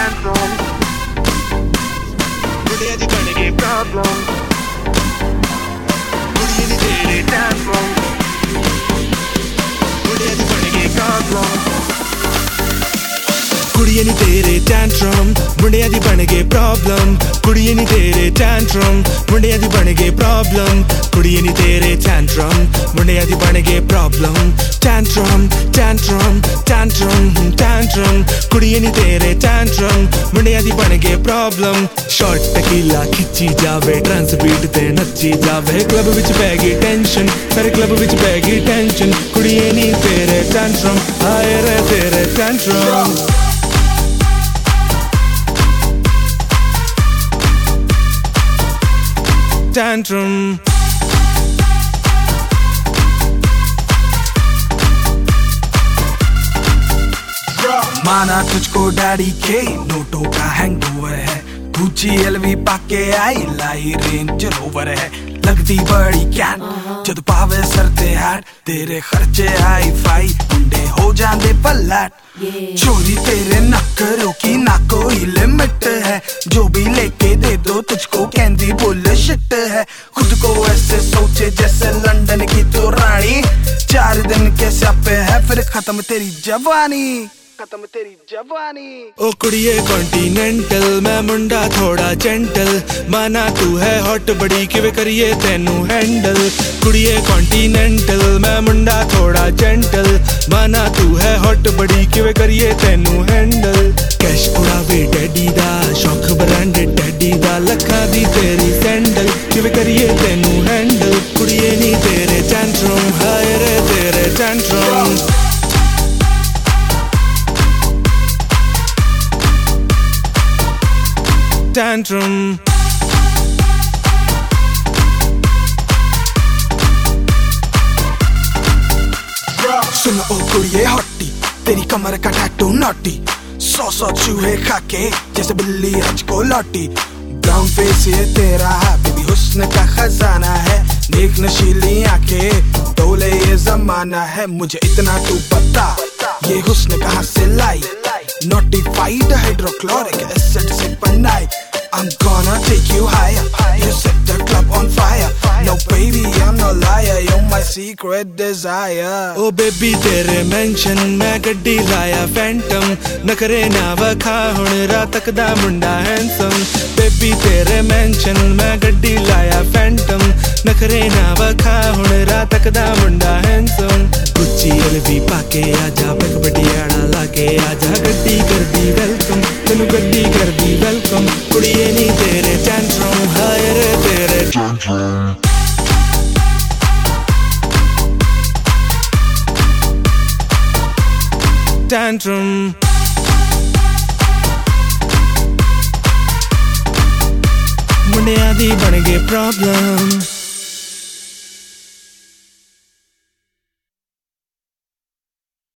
tantrum, मुंडिया दी बन गए problem, मुंडिया दी तेरे tantrum, मुंडिया दी बन गए problem, कुड़िये नी तेरे tantrum, मुंडिया दी बन गए problem, कुड़िये नी तेरे tantrum, मुंडिया दी बन गए problem, कुड़िये नी तेरे tantrum, मुंडिया दी बन गए problem, tantrum, tantrum, tantrum, tantrum, कुड़िये नी तेरे tantrum, मुंडिया दी बन गए problem, short tequila खिंची जावे, trance beat ते नच्ची जावे, club विच पै गई tension, सारे club विच पै गई tension, कुड़िये नी तेरे tantrum, आए रे तेरे tantrum. Tantrum, माना तुझको डैडी के नोटों का हैंगओवर है, गुच्ची एलवी पाके आई लाई रेंज रोवर है, लगती बड़ी कैन जद पावे सर ते हैट, तेरे खर्चे हाई फाई मुंडे हो जांदे पलट, चोरी तेरे नखरों की ना कोई लिमिट है, जो भी लेके दे दो तुझको कहंदी बुलशिट है, खुद को ऐसे सोचे जैसे लंदन की तो रानी, 4 दिन के स्यापे है फिर खत्म तेरी जवानी, खत्म तेरी जवानी. ओ कुड़िये कॉन्टिनेंटल मैं मुंडा थोड़ा जेंटल, माना तू है हॉट बड़ी किवे करिए तेनू हैंडल, कुड़िये कॉन्टिनेंटल मैं मुंडा थोड़ा जेंटल, माना तू है हॉट बड़ी किवे करिए तेनू हैंडल, कैश उड़ावे डैडी दा शौक ब्रांडेड डैडी दा, लखा दी तेरी सैंडल किवे करिए तेनू हैंडल, कुड़िये नी तेरे tantrum, हाय रे तेरे tantrum. Tantrum, सुन ओ कुड़िये हॉटी, तेरी कमर का टैटू नॉटी, 100 चूहे खाके जैसे बिल्ली हज को लौटी, ब्राउन फेस ये तेरा है बेबी हुस्न का खजाना है, देख नशीली आंखें डोले ये जमाना है, मुझे इतना तू बता ये हुस्न कहाँ से लाई, नोटिफाइड हाइड्रोक्लोरिक एसिड से बनाई, I'm gonna take you higher, you set the club on fire, no baby I'm no liar, you're my secret desire. Oh baby तेरे mention मैं गड्डी लाया phantom, नखरे ना वखा हुण रात तक दा मुंडा handsome, baby तेरे mention मैं गड्डी लाया phantom, नखरे ना वखा हुण रात तक दा मुंडा handsome, गुच्ची एलवी पाके आजा बैग बटियाड़ा लाके आजा, गड्डी कर दी वेलकम तेनू गड्डी कर दी वेलकम, कुड़िये नी तेरे tantrum, हाय रे तेरे tantrum. Tantrum, मुंडिया दी बन गए problem.